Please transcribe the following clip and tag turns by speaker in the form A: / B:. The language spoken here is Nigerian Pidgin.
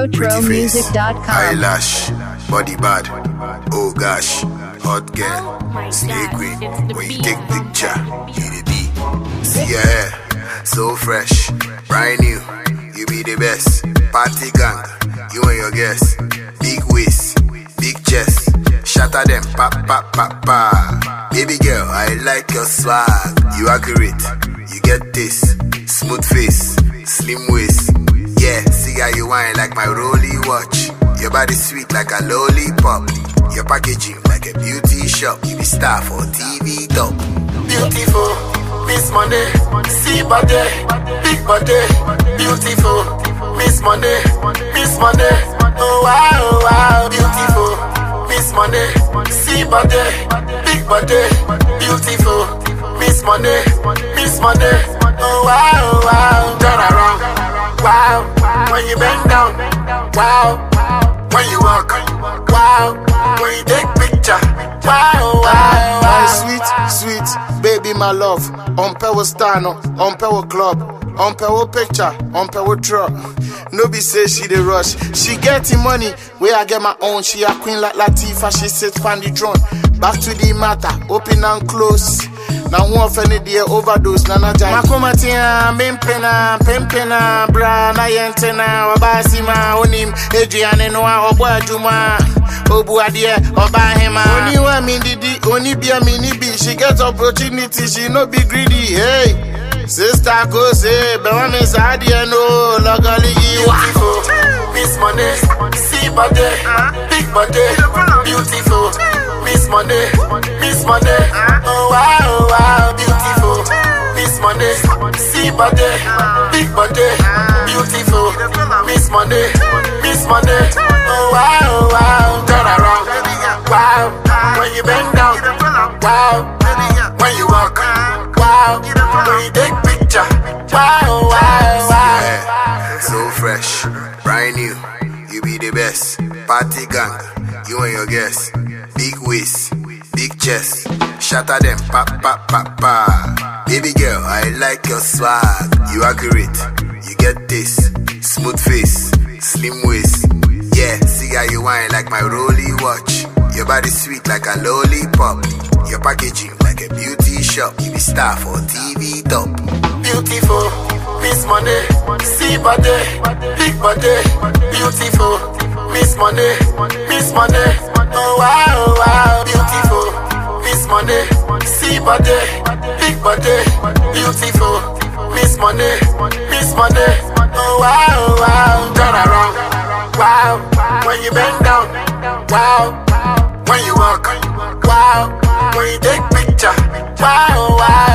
A: TroTroMusic.com.
B: Eyelash, body bad, oh gosh, hot girl, slay queen. When you take picture, you the be. See your hair, so fresh, brand new. You be the best. Party gang, you and your guests. Big waist, big chest, shatter them, pa pa pa pa. Baby girl, I like your swag. You accurate, you get this. Smooth face, slim waist. Yeah, see how you whine like my rolly watch. Your body sweet like a lollipop. Your packaging like a beauty shop. You be star for TV top.
C: Beautiful, Miss Money. See body, big body. Beautiful, Miss Money. Miss Money. Oh wow, wow. Beautiful, Miss Money. See body, big body. Beautiful, Miss Money. Miss Money. Oh wow, wow. Turn around, wow. When you bend down, wow. When you walk, wow. When you take picture, wow, wow, wow.
D: My sweet, sweet baby, my love. On power stano, on power club, on power picture, on power truck. No be say she the rush. She getting money, where I get my own. She a queen like Latifah, she sits on the throne. Back to the matter, open and close. Now one offended the overdose, Nana Jai. Makomatia, Mimpena, Pimpena, Bra, Nayentena, Wabasima, Onim, Adrian, Noah, Obuajuma, Obuadia, Obahema. Only one minidi, only be a mini B. She gets opportunity, she no be greedy. Hey, sister, go say, Bewan is Adia, no, Logali.
C: Beautiful, Miss Money, see body, big body, beautiful, Miss Money, Miss Money, oh wow, wow, beautiful, Miss Money, see body, big body, beautiful, Miss Money, Miss Money, oh wow, wow, turn around, wow, when you bend down, wow, when you walk, wow, when you take picture, wow, wow, wow.
B: So fresh, brand new. You be the best. Party gang, you and your guests. Big waist, big chest, shatter them, pa pa pa pa. Baby girl, I like your swag. You accurate, you get this. Smooth face, slim waist. Yeah, see how you whine like my rolly watch. Your body sweet like a lollipop. Your packaging like a beauty shop. You be star for TV top.
C: Beautiful, Miss Money, see body, big body, beautiful, Miss Money, Miss Money, oh wow, wow, beautiful, Miss Money, see body, big body, beautiful, Miss Money, Miss Money, oh wow, wow, turn around, wow, when you bend down, wow, when you walk, wow, when you take picture, wow, wow.